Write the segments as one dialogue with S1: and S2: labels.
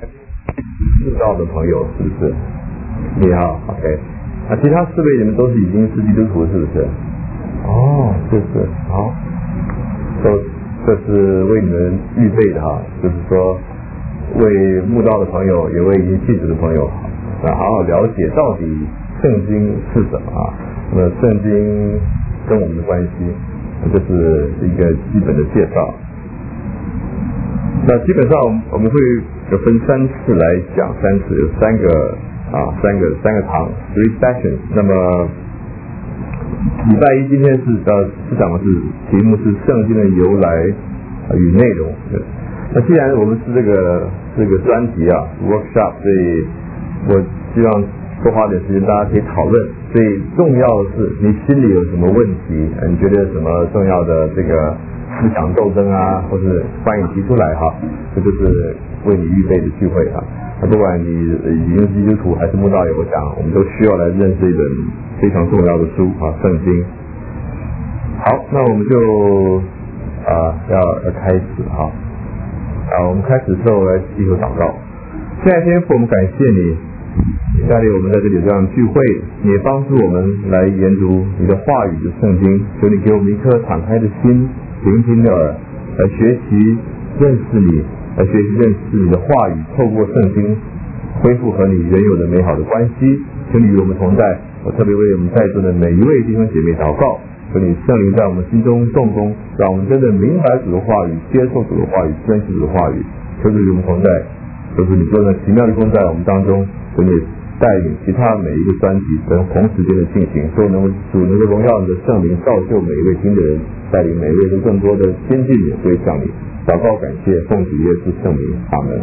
S1: 知道的朋友是不是？你好 ，OK。其他4位你们都是已经是基督徒是不是？哦，就是好，这是为你们预备的哈，就是说为慕道的朋友，也为已经信主的朋友，好好了解到底圣经是什么啊？那么圣经跟我们的关系，这是一个基本的介绍。那基本上我们会分3次来讲，3次有3个堂 ，3 sessions。那么礼拜一今天是讲的是题目是圣经的由来与内容。那既然我们是这个专题啊 workshop， 所以我希望多花点时间大家可以讨论。所以重要的是你心里有什么问题，你觉得有什么重要的这个思想斗争啊，或是欢迎提出来哈，这就是为你预备的聚会啊。不管你已经是基督徒还是慕道友，我想我们都需要来认识一本非常重要的书啊，圣经。好，那我们就要开始哈。我们开始之后来祈求祷告。现在天父，我们感谢你带领我们在这里这样聚会，你也帮助我们来研读你的话语的圣经，求你给我们一颗敞开的心，聆听的耳，来学习认识你，来学习认识你的话语，透过圣经恢复和你原有的美好的关系。求你与我们同在，我特别为我们在座的每一位弟兄姐妹祷告，求你圣灵在我们心中动工，让我们真正明白主的话语，接受主的话语，珍惜主的话语。求主与我们同在，求主你做了奇妙的工在我们当中，求你带领其他每一个专辑同时间的进行，所以主能够荣耀你的圣灵，造就每一位听的人，带领每一位都更多的亲近你，归向你。祷告感谢，奉主耶稣圣名，阿门。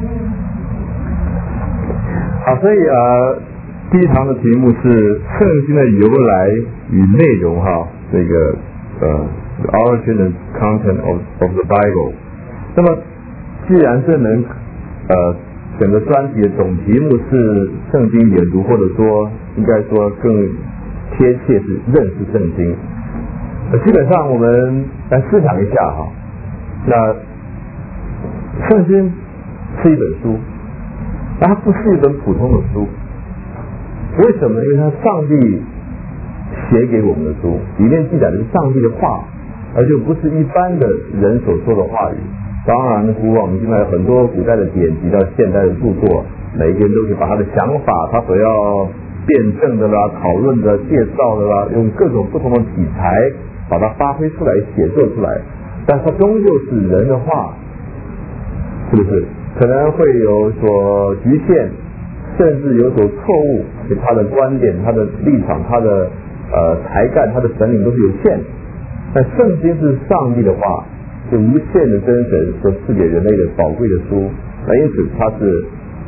S1: 好，所以第一堂的题目是圣经的由来与内容哈，这个the origin and content of the Bible。那么既然这门整个专辑的总题目是圣经研读，或者说应该说更贴切是认识圣经，基本上我们来思想一下哈。那圣经是一本书，但它不是一本普通的书。为什么？因为它是上帝写给我们的书，里面记载的是上帝的话，而就不是一般的人所说的话语。当然，我们现在有很多古代的典籍到现代的著作，每一个人都可以把他的想法，他所要辩证的啦、讨论的、介绍的啦，用各种不同的题材把它发挥出来、写作出来。但它终究是人的话，是不是？可能会有所局限，甚至有所错误，他的观点、他的立场、他的才干、他的本领都是有限的。但圣经是上帝的话，是无限的真神所赐给人类的宝贵的书，那因此它是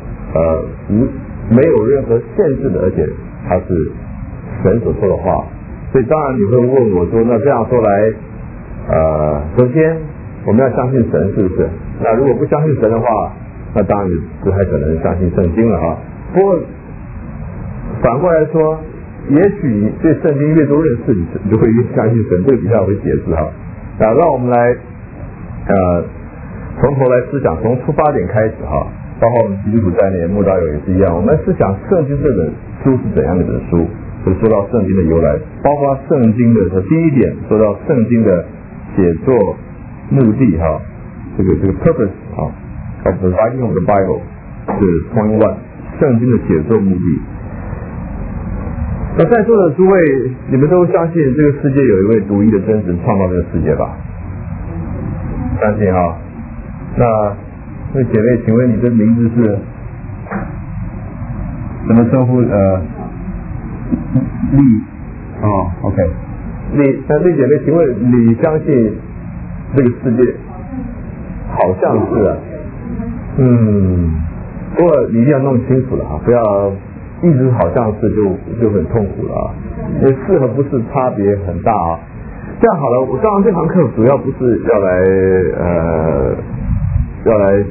S1: 没有任何限制的，而且它是神所说的话。所以当然你会问我说，那这样说来首先我们要相信神，是不是？那如果不相信神的话，那当然不太可能相信圣经了哈。不过反过来说，也许你对圣经越多认识，你就会越相信神。这个底下我会解释哈。让我们来从头来思想，从出发点开始哈，包括我们基督徒在内，慕道友也是一样，我们来思想圣经这本书是怎样的一本书。就说到圣经的由来，包括圣经的第一点，说到圣经的写作目的哈，这个 purpose 哈 of the writing of the Bible 是 point one， 圣经的写作目的。那在座的诸位，你们都相信这个世界有一位独一的真神创造这个世界吧？相信哈。那姐妹，请问你的名字是怎么称呼？丽，OK。那姐妹，请问你相信这个世界？好像是啊。不过你一定要弄清楚了啊，不要一直好像是就很痛苦了啊。因为是和不是差别很大啊。这样好了，我当然这堂课主要不是要来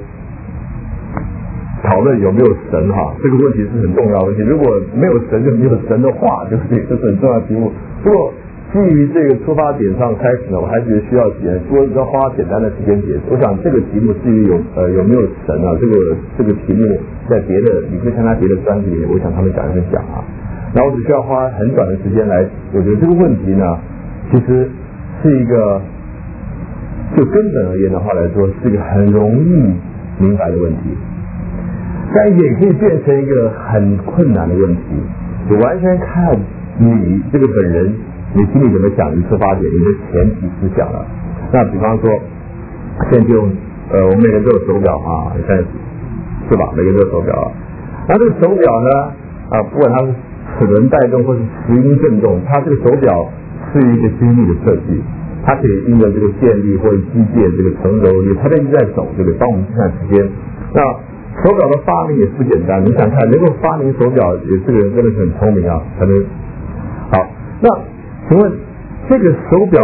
S1: 讨论有没有神哈，这个问题是很重要的问题。如果没有神就没有神的话，对不对？这是很重要的题目。不过基于这个出发点上开始呢，我还是需要多一个花简单的时间解释。我想这个题目至于有没有神啊，这个题目在别的你可以看他别的专辑里面，我想他们讲一讲啊。然后我只需要花很短的时间来，我觉得这个问题呢，其实是一个就根本而言的话来说，是一个很容易明白的问题，但也可以变成一个很困难的问题，就完全看你这个本人。你心里怎么想？你出发点，你的前提思想了。那比方说，现在就我们每个人都有手表啊，你看是吧？每个人都有手表啊。那这个手表呢不管它是齿轮带动或是磁音振动，它这个手表是一个精密的设计，它可以因为这个电力或者机械这个成轴力，它一直在走，对不对？帮我们计算时间。那手表的发明也不简单，你想看能够发明手表，也这个人真的是很聪明啊，才能好。那请问这个手表，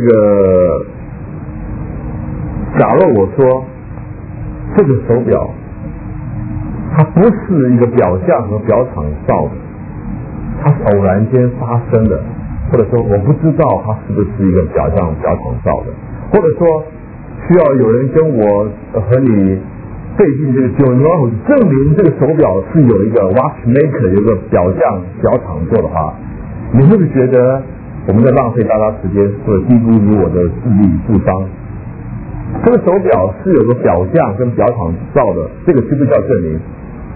S1: 假如我说这个手表它不是一个表象和表厂造的，它是偶然间发生的，或者说我不知道它是不是一个表象表厂造的，或者说需要有人跟我和你费尽这个9牛二虎证明这个手表是有一个 watchmaker 有一个表匠表厂做的话，你会不会觉得我们在浪费大家时间，或者低估于我的智力智商？这个手表是有个表匠跟表厂造的，这个是不是叫证明？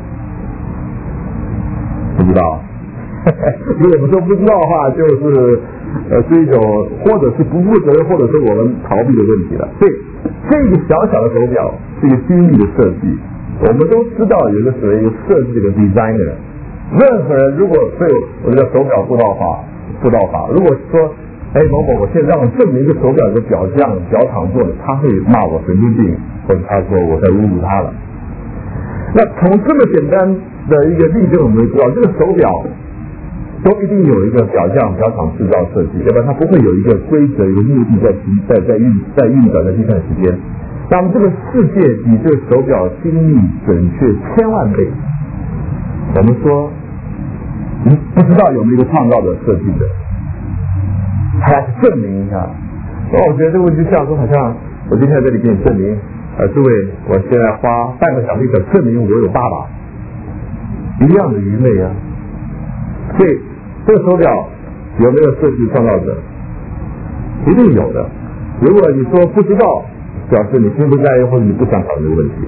S1: 不知道。如果我们说不知道的话，就是一种或者是不负责任，或者是我们逃避的问题了。所以这个小小的手表是一个精密的设计，我们都知道有一个所谓一个设计的 designer。任何人如果对我这个手表布道法，如果说某某我现在让我证明这手表是表匠表厂做的，他会骂我神经病，或者他说我在侮辱他了。那从这么简单的一个例证，我们知道这个手表都一定有一个表匠表厂制造设计，要不然它不会有一个规则一个目的在运转的计算时间。那么这个世界比这个手表精密准确1000万倍。我们说你不知道有没有一个创造者设计的，还要证明一下。我觉得这个问题像说，好像我今天在这里给你证明，诸位，我现在花半个小时想证明我有爸爸，一样的愚昧啊。所以这个手表有没有设计创造者？一定有的。如果你说不知道，表示你心不在意或者你不想讨论这个问题，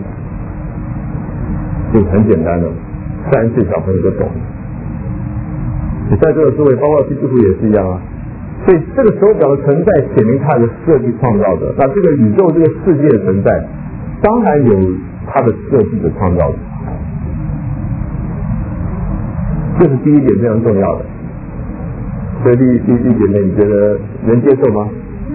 S1: 就很简单的，3岁小朋友都懂。你在座的诸位，包括基督徒也是一样啊。所以这个手表的存在显明它的设计创造者，那这个宇宙这个世界的存在当然有它的设计的创造者，这是第一点非常重要的。所以第一点呢，你觉得能接受吗？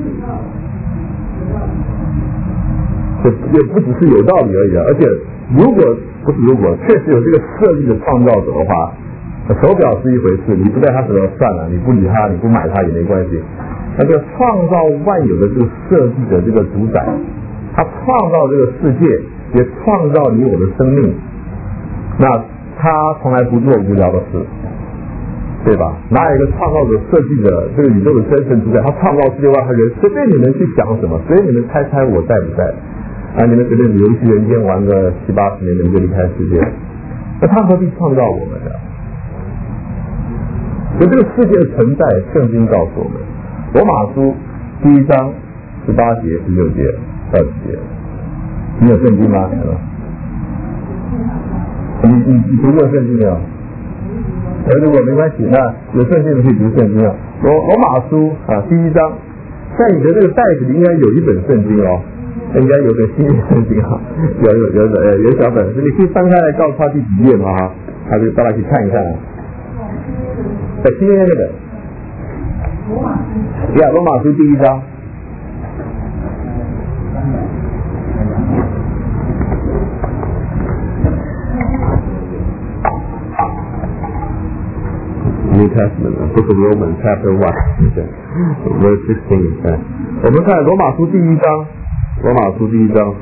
S1: 也不只是有道理而已啊，而且如果确实有这个设计的创造者的话，手表是一回事，你不在他手上算了，你不理他，你不买它也没关系。那个创造万有的这个设计的这个主宰，他创造这个世界，也创造你我的生命，那他从来不做无聊的事，对吧？哪有一个创造者设计的这个宇宙的真神主宰，他创造世界万人，随便你们去想什么，随便你们猜我在不在啊？你们随便游戏人间玩个70-80年，你们就离开世界，那他何必创造我们呢？所以这个世界的存在，圣经告诉我们，罗马书第1章18节、19节、20节，你有圣经吗？你读过圣经没有？如果没关系，那有圣经的可以读圣经啊。罗马书第1章，在你的这个袋子里应该有一本圣经哦，应该有个新约圣经啊，有小本，你可以翻开来告诉他第几页嘛哈，他就大家去看一看啊。新约那个，罗马书第1章。New Testament, Book of Romans, Chapter 1, Verse 16. 我们看罗马书第1章，罗马书第1章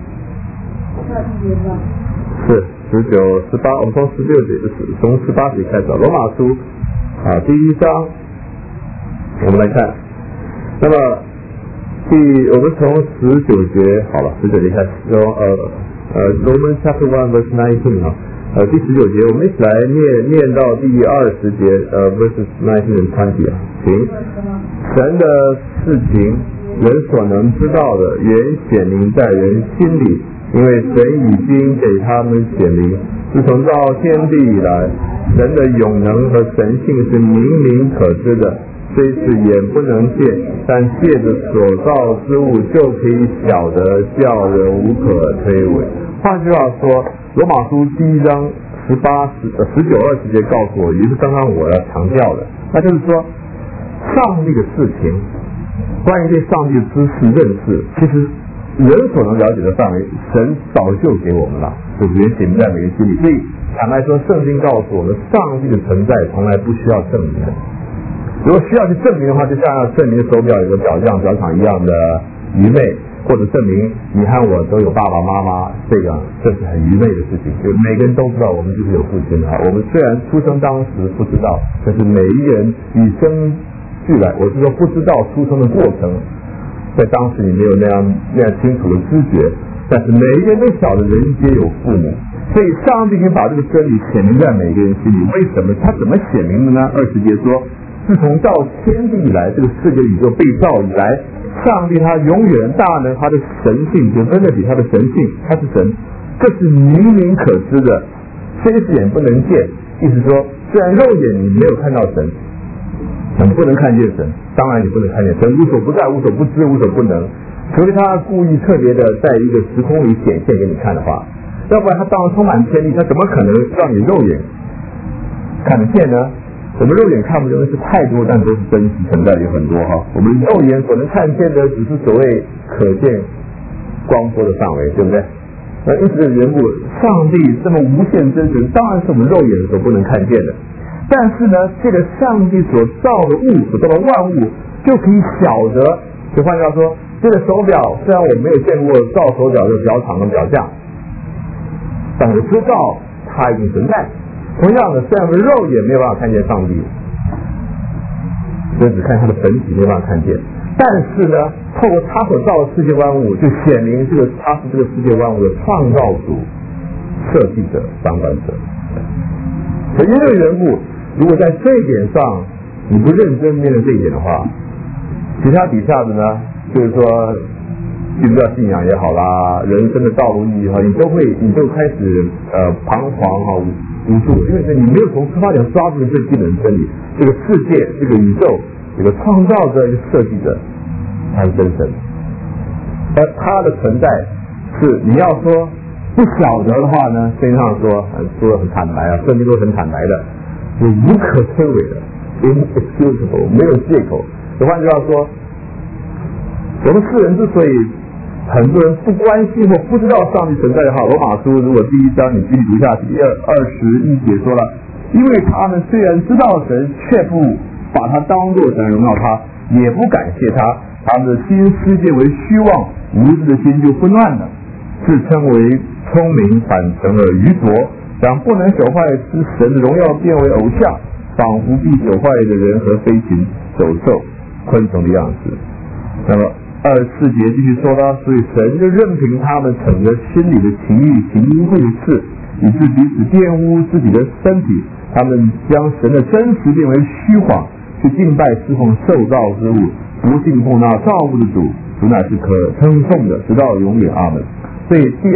S1: 是19、18，我们从18节开始。罗马书第1章我们来看，那么我们从19节好了，19节开始，Romans chapter 1 verse 19啊，第19节，我们一起来念到第20节verses 19 and 20啊，请。神的事情，人所能知道的，原显明在人心里，因为神已经给他们显明。自从造天地以来，神的永能和神性是明明可知的，虽是眼不能见，但借着所造之物就可以晓得，叫人无可推诿。换句话说，罗马书第1章19、20节告诉我，也是刚刚我要强调的，那就是说，上帝的事情，关于对上帝的知识认识，其实人所能了解的范围，神早就给我们了，就原显明在每个心里。所以坦白说，圣经告诉我们，上帝的存在从来不需要证明的。如果需要去证明的话，就像证明手表有个表匠表厂一样的愚昧，或者证明你和我都有爸爸妈妈，这是很愚昧的事情。就每个人都知道我们就是有父亲的。我们虽然出生当时不知道，但是每一个人与生俱来，我是说不知道出生的过程，在当时你没有那样清楚的知觉，但是每一个人都晓得人皆有父母，所以上帝可以把这个真理显明在每一个人心里。为什么？他怎么显明的呢？20节说，自从造天地以来，这个世界宇宙被造以来，上帝他永远大能，他的神性就真的比他的神性，他是神，这是明明可知的，虽是眼不能见。意思说，虽然肉眼你没有看到神，你不能看见神，当然你不能看见神，无所不在，无所不知，无所不能，除非他故意特别的在一个时空里显现给你看的话，要不然他当然充满天地，他怎么可能让你肉眼看得见呢？我们肉眼看不见的是太多，但都是真实存在的有很多哈。我们肉眼所能看见的只是所谓可见光波的范围，对不对？那因此的缘故，上帝这么无限真实，当然是我们肉眼所不能看见的。但是呢，这个上帝所造的物，所造的万物，就可以晓得。就换句话说，这个手表虽然我没有见过造手表的表厂的表匠，但我知道它已经存在。同样的，虽然我们肉眼没有办法看见上帝，所以只看他的本体没有办法看见，但是呢，透过他所造的世界万物，就显明他是这个世界万物的创造主、设计者、掌管者。所以因为缘故，如果在这一点上你不认真面对这一点的话，其他底下的呢，就是说信不信仰也好啦，人生的道路意义也好，你就开始彷徨哈、无助，因为你没有从出发点抓住最基本的真理，这个世界、这个宇宙、这个创造者、一个设计者，他是真神，而他的存在是你要说不晓得的话呢，圣经上说得很坦白啊，圣经都很坦白的，是无可推诿的 ，inexcusable， 没有借口。换句话说，我们世人之所以很多人不关心或不知道上帝存在的话，罗马书如果第1章你继续读下去，第21节说了，因为他们虽然知道神，却不把他当作神荣耀他，也不感谢他，他们的心世界为虚妄，无知的心就混乱了，自称为聪明，反成了愚拙，将不能朽坏之神的荣耀变为偶像，仿佛必朽坏的人和飞禽、走兽、昆虫的样子。那么24节继续说了，所以神就任凭他们逞着心里的情欲行污秽的事，以致彼此玷污自己的身体，他们将神的真实变为虚谎，去敬拜侍奉受造之物，不信奉那造物的主，主乃是可称颂的，直到永远。阿们。所以第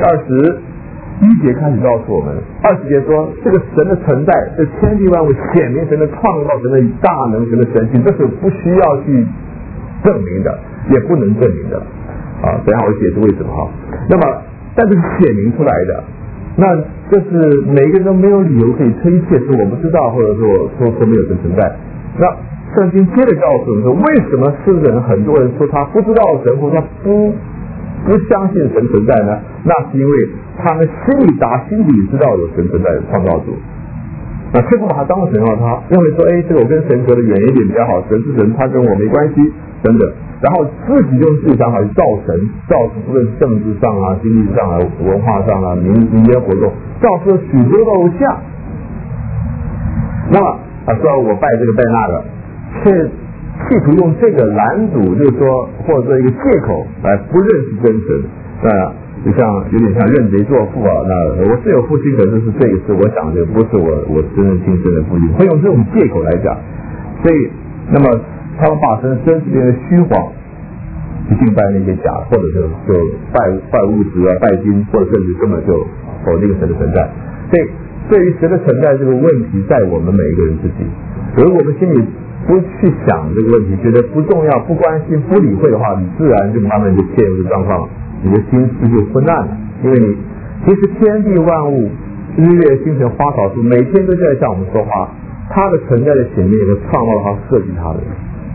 S1: 21节开始告诉我们，20节说这个神的存在，这天地万物显明神的创造，神的大能，神的神性，这是不需要去证明的，也不能证明的啊。等一下我解释为什么哈。那么，但是显明出来的，那这是每个人都没有理由可以推卸说我不知道，或者说没有神存在。那圣经接着告诉我们说，为什么世人很多人说他不知道神，或他不相信神存在呢？那是因为他们心底知道有神存在的创造主，那却不把他当神啊，他认为说，这个我跟神隔得远一点比较好，神是神，他跟我没关系等等，然后自己用自己想法去造神，造出无论是政治上啊、经济上啊、文化上啊、民间活动，造出了许多的偶像。那么说我拜这个拜那个，却企图用这个拦阻，就是说或者说一个借口来不认识真神，那就像有点像认贼作父啊。那我是有父亲，可是这个是我想的，不是我真正亲生的父亲，会用这种借口来讲。所以，那么他们把神真实变成虚谎，去敬拜那些假，或者就拜物质啊、拜金，或者甚至根本就否定神的存在。所以，对于神的存在这个问题，在我们每一个人自己，如果我们心里不去想这个问题，觉得不重要、不关心、不理会的话，你自然就慢慢就陷入这状况，你的心思就昏暗了。因为你其实天地万物、日月星辰、花草树，每天都在向我们说话，它的存在的显明和创造它、设计它的人。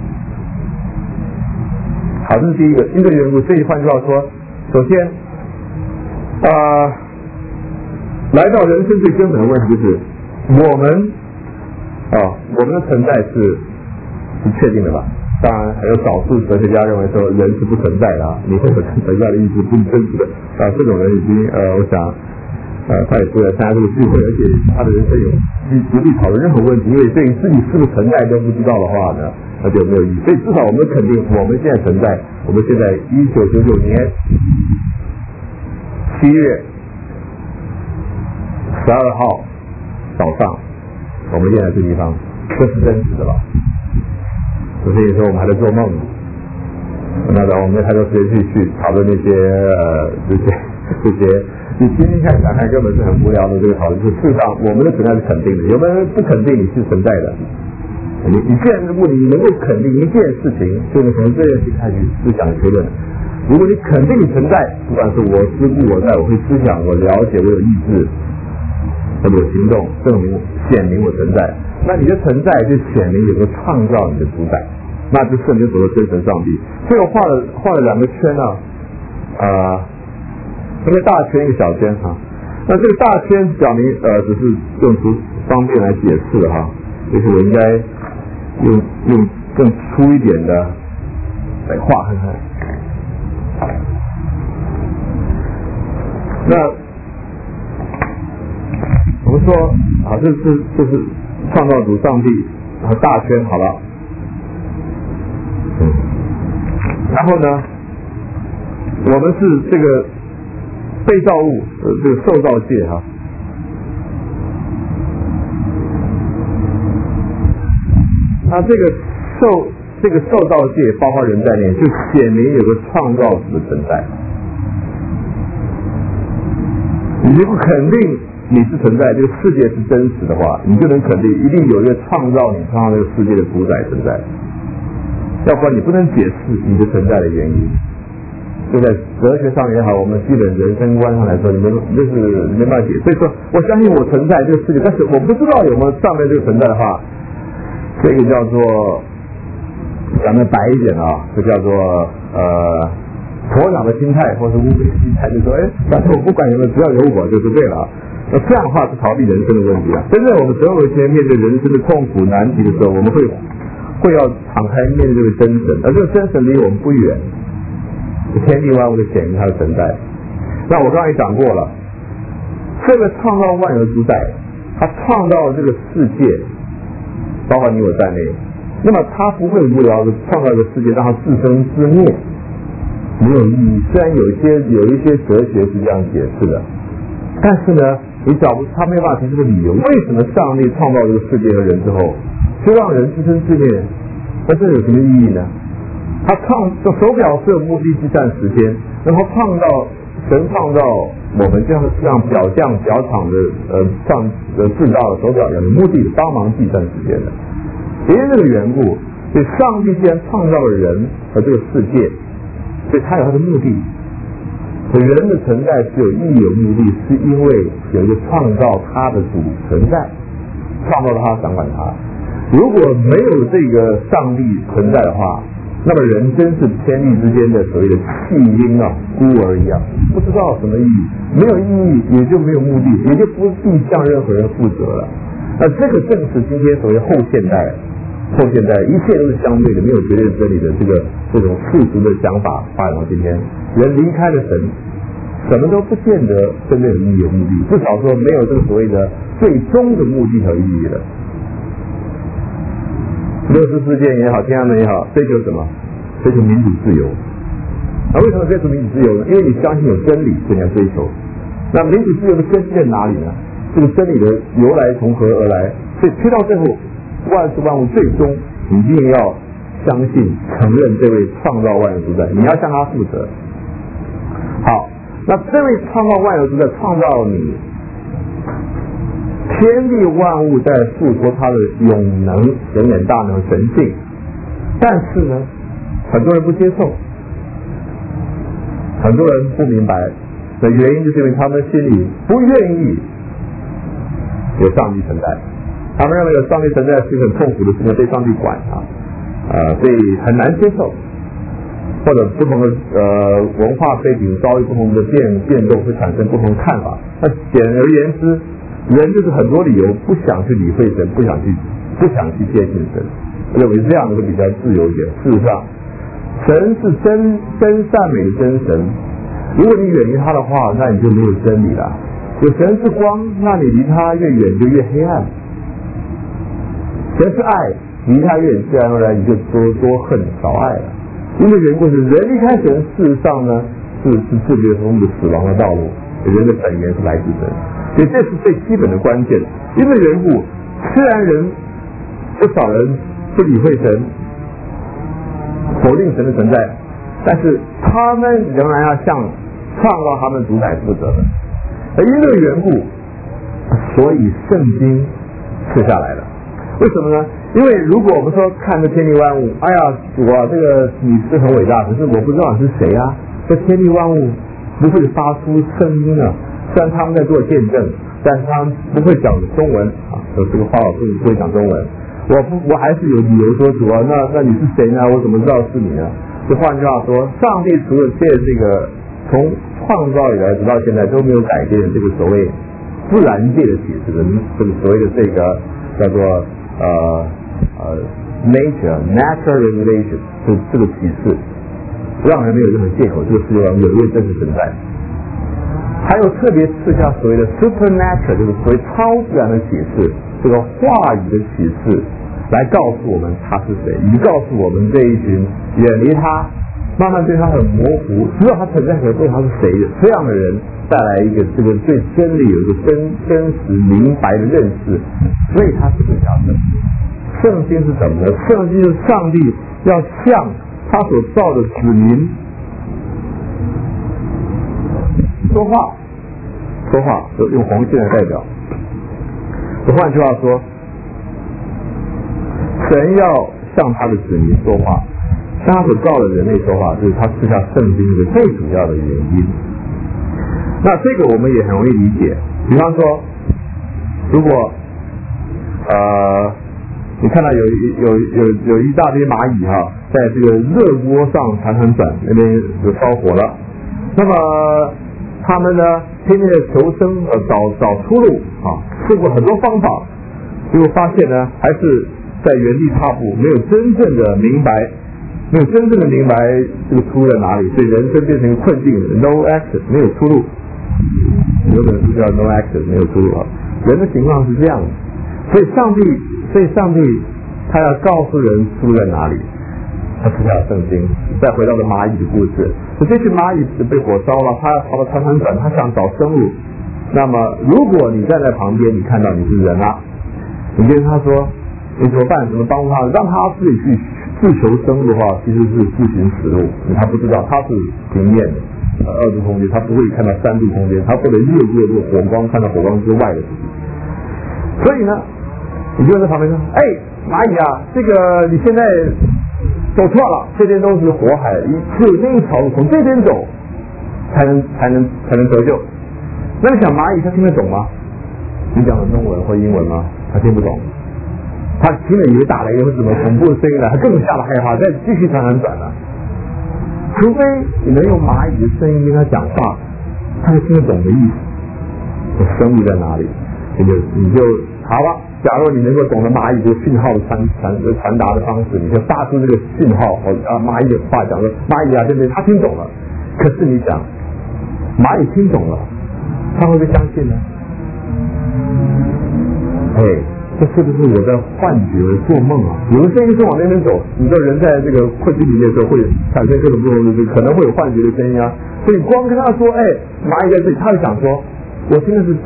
S1: 好，这是第一个，因为缘故。所以换句话说，首先，来到人生最根本的问题就是我们的存在是确定的吧？当然还有少数哲学家认为说人是不存在的啊，你会有存在的意思不真实的这种人已经我想他也不来参加这个聚会，而且他的人生有不必讨论任何问题，因为对于自己是不是存在都不知道的话呢，那就没有意义。所以至少我们肯定我们现在存在，我们现在1999年7月12号早上，我们现在这个地方，这是真实的吧？所以说我们还在做梦，那我们没太多时间去讨论那些这些，你听听看根本是很无聊的这个讨论。就是事实上我们的存在是肯定的，有没有人不肯定你是存在的？你既然如果你能够肯定一件事情，就能从这件事情开始思想推论。如果你肯定你存在，不管是我思故我在，我会思想，我了解，我有意志，或者有行动，证明显明我存在，那你的存在就显明有个创造你的主宰，那就圣经所说真神上帝。所以我画了两个圈一个大圈一个小圈哈。那这个大圈表明只是用图方便来解释哈，就是我应该用更粗一点的来画看看。那我们说这是创造主上帝，然后大圈好了，然后呢，我们是这个被造物，这个受造界哈。那这个受造界包括人在内，就显明有个创造主的存在。你如果肯定你是存在，这个世界是真实的话，你就能肯定一定有一个创造这个世界的主宰存在。要不然你不能解释你的存在的原因。就在哲学上也好，我们基本人生观上来说，就是没办法解。所以说，我相信我存在这个世界，但是我不知道有没有上面这个存在的话，这个叫做讲的白一点这叫做鸵鸟的心态，或是乌龟的心态，就说反正我不管有没有，只要有我就是对了。那这样的话是逃避人生的问题啊。真正我们总有一天面对人生的痛苦难题的时候，我们会要敞开面对这个真神，而这个真神离我们不远，天地万物的显明它的存在。那我刚才也讲过了，这个创造万有的主宰，他创造了这个世界，包括你我在内，那么他不会无聊的创造一个世界让它自生自灭，没有意义。虽然有一些哲学是这样解释的，但是呢，他没有办法提出个理由，为什么上帝创造这个世界和人之后，就让人自生自灭？那这有什么意义呢？他手表是有目的计算时间，然后神创造我们像表匠表厂的制造的手表一样的目的，帮忙计算时间的。因为这个缘故，所以上帝既然创造了人和这个世界，所以他有他的目的。所以人的存在是有意义有目的，是因为有一个创造他的主存在，创造他掌管他。如果没有这个上帝存在的话，那么人真是天地之间的所谓的弃婴孤儿一样，不知道什么意义，没有意义也就没有目的，也就不必向任何人负责了。那这个正是今天所谓后现代一切都是相对的，没有绝对真理的这种世俗的想法发展到今天，人离开了神，什么都不见得真的有意义有目的，至少说没有这个所谓的最终的目的和意义了。那六四事件也好，天安门也好，追求什么？追求民主自由。那为什么追求民主自由呢？因为你相信有真理，所以你要追求。那民主自由的根基在哪里呢？这个真理的由来从何而来？所以推到最后，万事万物最终一定要相信、承认这位创造万有主宰，你要向他负责。好，那这位创造万有主宰创造你，天地万物在诉说他的永能、显眼大能、神性，但是呢，很多人不接受，很多人不明白的原因，就是因为他们心里不愿意有上帝存在，他们认为有上帝存在是很痛苦的事情，被上帝管所以很难接受，或者不同的文化背景遭遇不同的变动，会产生不同的看法。那简而言之，人就是很多理由不想去理会神，不想去接近神，认为这样的会比较自由一点。事实上，神是真善美的真神，如果你远离他的话，那你就没有真理了。有神是光，那你离他越远就越黑暗。神是爱，离他越远，自然而然你就多恨少爱了。因为缘故是人离开神，事实上呢是自觉从的死亡的道路。人的本源是来自神，所以这是最基本的关键。因为缘故，虽然人不少人不理会神，否定神的存在，但是他们仍然要向创造他们主宰负责的。而因这个缘故，所以圣经赐下来了。为什么呢？因为如果我们说看着天地万物，哎呀，主啊，这个你是很伟大，可是我不知道你是谁啊。这天地万物不会发出声音啊，虽然他们在做见证，但是他们不会讲中文啊。这个花老师不会讲中文，我还是有理由说主啊，那你是谁呢？我怎么知道是你呢？就换句话说，上帝除了借这个从创造以来直到现在都没有改变这个所谓自然界的启示的这个所谓的这个叫做natural revelation， 这个启示让人没有任何借口，这个世界上有一位真实存在。还有特别赐下所谓的 supernatural， 就是所谓超自然的启示，这个话语的启示来告诉我们他是谁，以告诉我们这一群远离他，慢慢对他很模糊，知道他存在可对他是谁的这样的人带来一个这个对真理有一个真实明白的认识，所以他是这样的。圣经是什么呢？圣经是上帝要向他所造的子民说话，用红线来代表。换句话说，神要向他的子民说话，向他所造的人类说话，这是他赐下圣经的最主要的原因。那这个我们也很容易理解。比方说，如果你看到有一大堆蚂蚁在这个热锅上团转，那边有烧火了，那么他们呢拼命的求生，找出路试过很多方法，结果发现呢还是在原地踏步，没有真正的明白这个出路在哪里，所以人生变成一个困境 ，no action， 没有出路。有本书叫 no action， 没有出路人的情况是这样的，所以上帝他要告诉人出路在哪里，他赐下圣经。再回到了蚂蚁的故事，这群蚂蚁被火烧了，他跑到团转，他想找生路。那么如果你站在旁边，你看到你是人啊，你跟他说你怎么办？怎么帮助他？让他自己去自求生路的话，其实是自寻死路。他不知道他是平面的2度空间，他不会看到3度空间，他不能越过这个火光，看到火光之外的事情。所以呢，你就在旁边说：“哎，蚂蚁啊，这个你现在走错了，这边都是火海，只有那一条路从这边走，才能得救。”那你想蚂蚁他听得懂吗？你讲的中文或英文吗？他听不懂。他听了以为打雷或什么恐怖的声音了，他更吓得害怕，再继续转了。除非你能用蚂蚁的声音跟他讲话，他就听得懂的意思，生物在哪里，你就好了。假如你能够懂得蚂蚁的讯号的传达的方式，你就发出这个讯号，蚂蚁的话讲说蚂蚁啊，对不对？他听懂了。可是你想，蚂蚁听懂了，他会不会相信呢？ 这是不是我在幻觉做梦啊？有的声音是往那边走，你知道人在这个困境里面的时候会产生各种不同的，可能会有幻觉的声音啊。所以光跟他说，蚂蚁在这里，他就想说，我听的是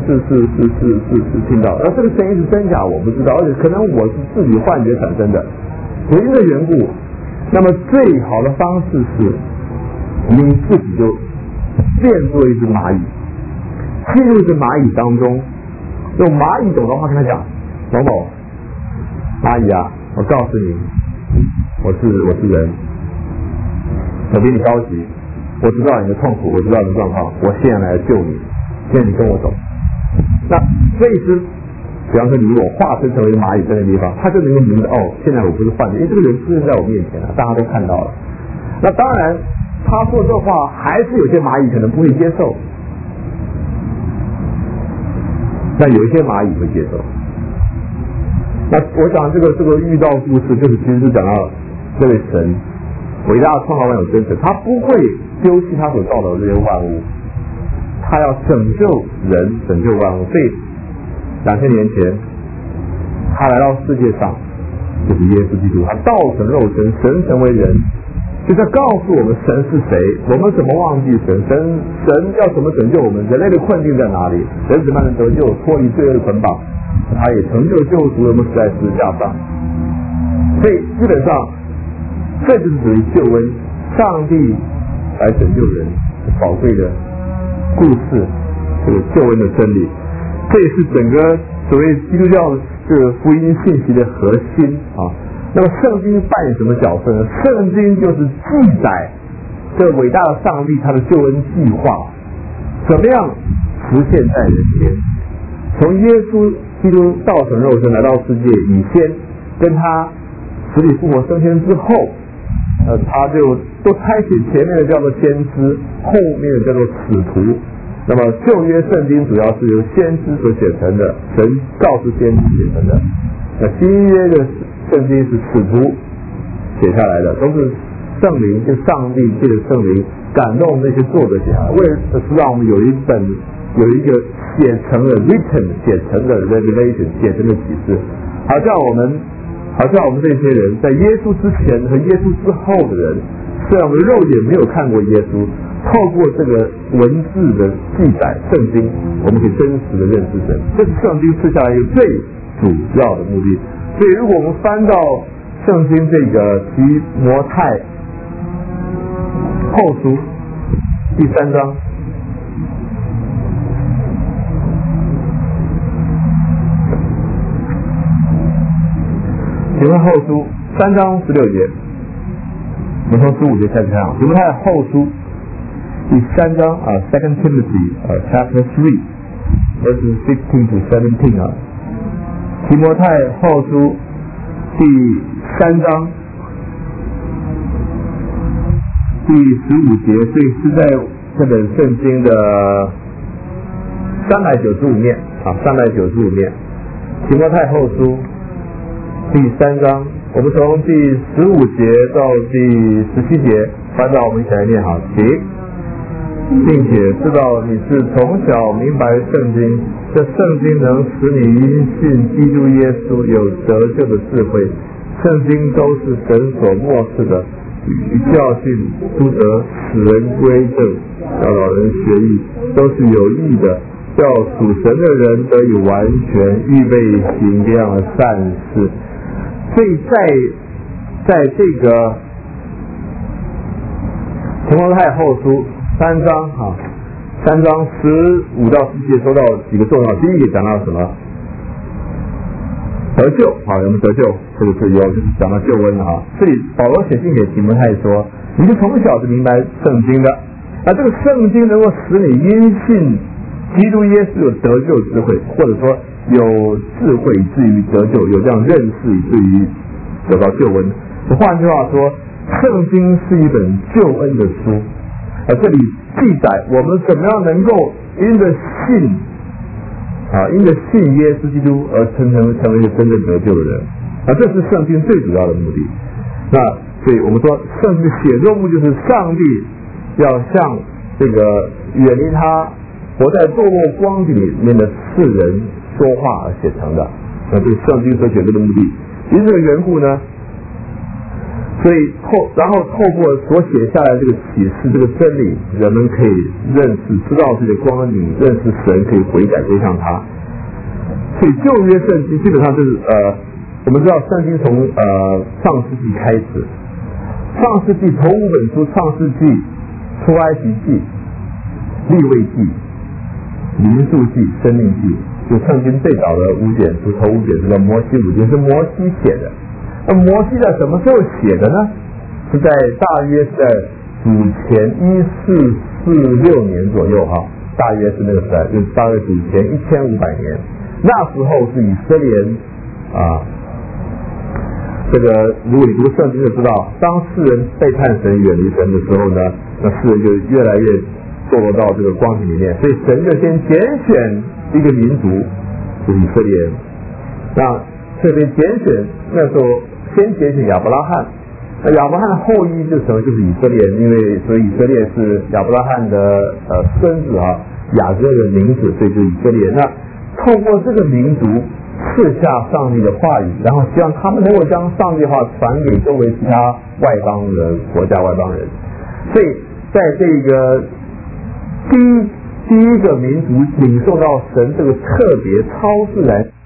S1: 听到，而这个声音是真假我不知道，而且可能我是自己幻觉产生的，因为这缘故。那么最好的方式是，你自己就变作一只蚂蚁，进入这蚂蚁当中，用蚂蚁懂的话跟他讲。某某，蚂蚁啊，我告诉你，我是人，我比你高级，我知道你的痛苦，我知道你的状况，我现在来救你，现在你跟我走。那这一只，比方说你我化身成为蚂蚁在那个地方，他就能够明白现在我不是幻觉，因为这个人出现在我面前了，大家都看到了。那当然，他说这话还是有些蚂蚁可能不会接受，但有一些蚂蚁会接受。那我想这个遇到故事，就是其实是讲到这位神伟大的创造万有真神，他不会丢弃他所造的这些万物，他要拯救人，拯救万物。所以2000年前，他来到世界上，就是耶稣基督，他道成肉身，神成为人，就在告诉我们神是谁，我们怎么忘记神，神要怎么拯救我们，人类的困境在哪里，人怎么能得救，脱离罪恶的捆绑。他也成就救赎我们死在十字架上，所以基本上这就是属于救恩，上帝来拯救人宝贵的故事，这个救恩的真理，这也是整个所谓基督教这个福音信息的核心啊。那么圣经扮演什么角色呢？圣经就是记载这伟大的上帝他的救恩计划怎么样实现在人间，从耶稣基督道成肉身来到世界以前，跟他死里复活升天之后，他就都差遣前面的叫做先知，后面的叫做使徒。那么旧约圣经主要是由先知所写成的，神告诉先知写成的。那新约的圣经是使徒写下来的，都是圣灵，就上帝借着圣灵感动那些作者写下来，为了是让我们有一个写成了 written 写成的 revelation 写成的启示，好像我们这些人在耶稣之前和耶稣之后的人，虽然我们肉眼没有看过耶稣，透过这个文字的记载圣经，我们可以真实的认识神，这是圣经赐下来一个最主要的目的。所以如果我们翻到圣经这个提摩太后书第3章，提摩太后书3章16节，我们从15节开始看。提摩太后书第3章2 Timothy chapter 3 verses 16 to 17啊。提摩太后书第3章第15节，所以是在这本圣经的395面395面。提摩太后书第3章，我们从第15节到第17节翻到，我们一起来念好，请。并且知道你是从小明白圣经，这圣经能使你因信基督耶稣有得救的智慧。圣经都是神所默示的，与教训、督责、使人归正、教导人学义，都是有益的，叫属神的人得以完全，预备行各样的善事。所以在这个提摩太后书3章3章15到17节说到几个重要，第一个讲到什么？得救，我们得救，这个是就是讲到救恩所以保罗写信给提摩太说，你是从小就明白圣经的，这个圣经能够使你因信基督耶稣有得救智慧，或者说有智慧以至于得救，有这样认识以至于得到救恩。换句话说，圣经是一本救恩的书，这里记载我们怎么样能够因着信耶稣基督而成为一个真正得救的人，这是圣经最主要的目的。那所以我们说，圣经的写作目就是上帝要向这个远离他活在堕落光景里面的世人说话而写成的。 这是上帝所选择的目的。因为这个缘故呢，所以然后透过所写下来这个启示，这个真理，人们可以认识、知道这个光明，认识神，可以悔改归向他。所以旧约圣经基本上就是我们知道圣经从创世纪开始，创世纪头5本书，创世纪、出埃及记、利未记、民数记、申命记，就圣经最早的5卷书，头5卷书叫摩西5经，是摩西写的。那摩西在什么时候写的呢？是在大约是在主前1446年左右哈，大约是那个时代，就是大约主前1500年。那时候是以色列人这个如果你读圣经就知道，当世人背叛神、远离神的时候呢，那世人就越来越堕落到这个光景里面，所以神就先拣选一个民族，就是以色列人。那特别拣选那时候先拣选亚伯拉罕，那亚伯拉罕的后裔就是什么？就是以色列人，因为所以以色列是亚伯拉罕的孙子雅各的名字，所以就是以色列人。那透过这个民族赐下上帝的话语，然后希望他们能够将上帝的话传给周围其他外邦人、国家外邦人。所以在这个第一个民族领受到神这个特别超自然